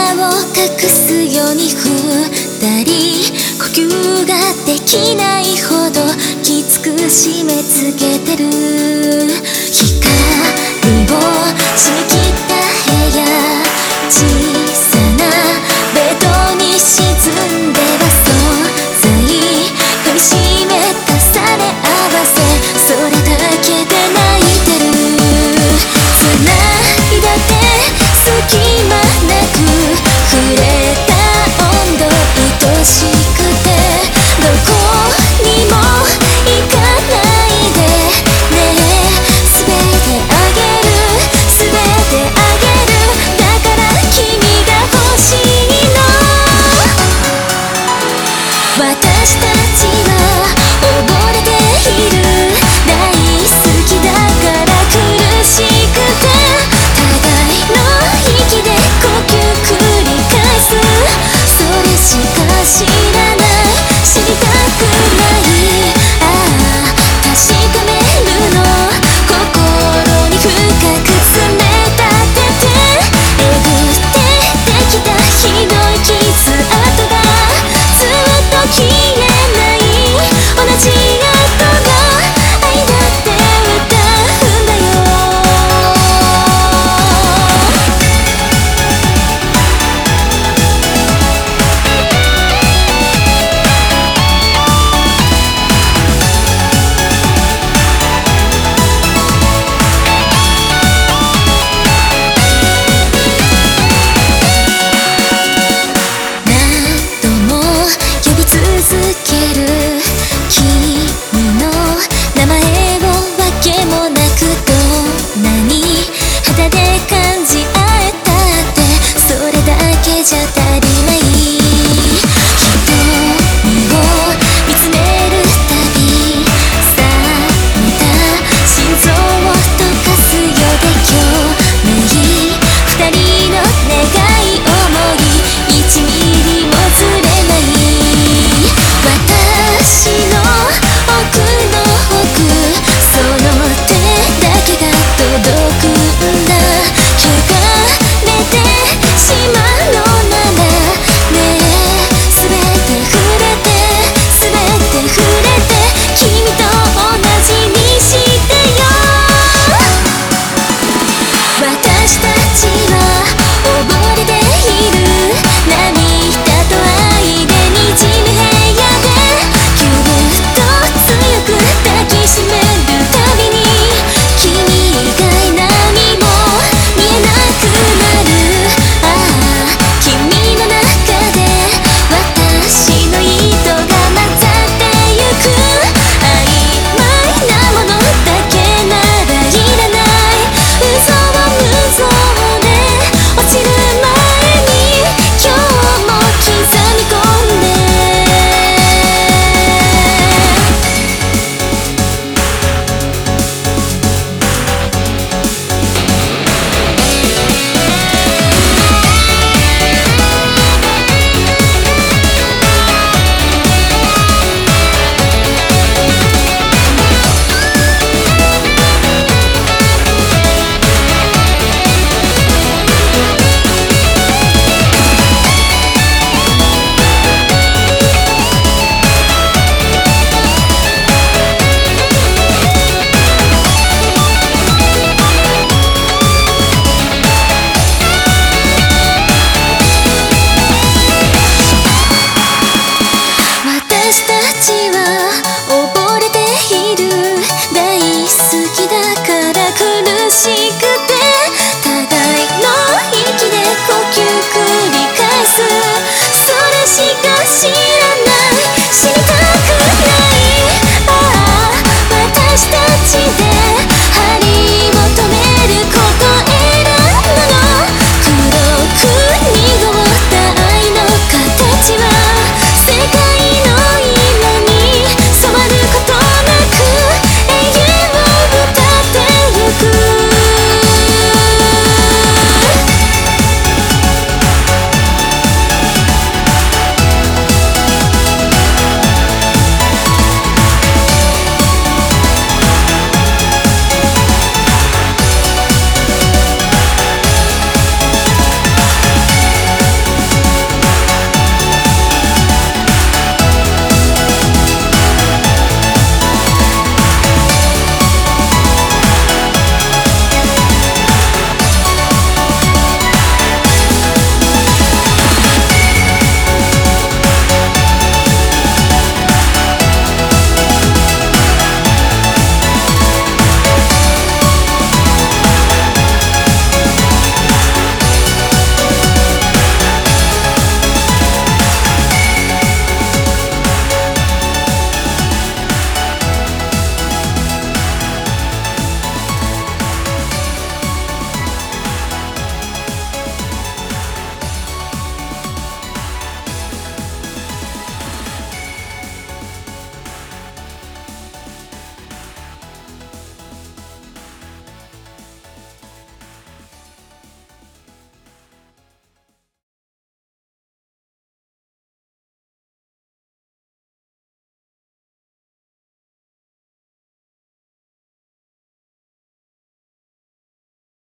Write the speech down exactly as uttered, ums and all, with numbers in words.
を隠すように二人呼吸ができないほどきつく締め付けてる。光を締め切った部屋、小さなベッドに沈んでは存在噛みしめ重ね合わせ、それだけで泣いてる。繋いだ手隙間なく触れた温度愛しくて、どこにも行かないでね。全てあげる全てあげる、だから君が欲しいの。私たちは溺れている、大好きだから苦しくて、互いの息で呼吸繰り返す。それしか知らない、知りたくない。ああ確かめるの、心に深く詰め立てて、えぐってできたひどい傷跡がずっと消えない。同じ後の愛だって歌うんだよ。何度も呼び続ける君の名前をわけもなく、どんなに肌で感じ合えたって、それだけじゃ足りない。瞳を見つめるたび冷めた心臓を溶かすようで今日二人の願い想い一ミリもずれない。私の奥の奥、その手だけが届くんだ。汚れてしまうのならねえ、全て触れて全て触れて、君と同じにしてよ。私たちは溺れている、涙と愛でにじむ部屋でぎゅっと強く抱きしめるたびに、君以外何も見えなくなる。ああ君の中で私の糸が混ざってゆく。曖昧なものだけならいらない。嘘を無造で落ちる前に今日も刻み込んで。私たちは溺れている、大好きだから苦しくて、互いの息で呼吸繰り返す。それしか知らない。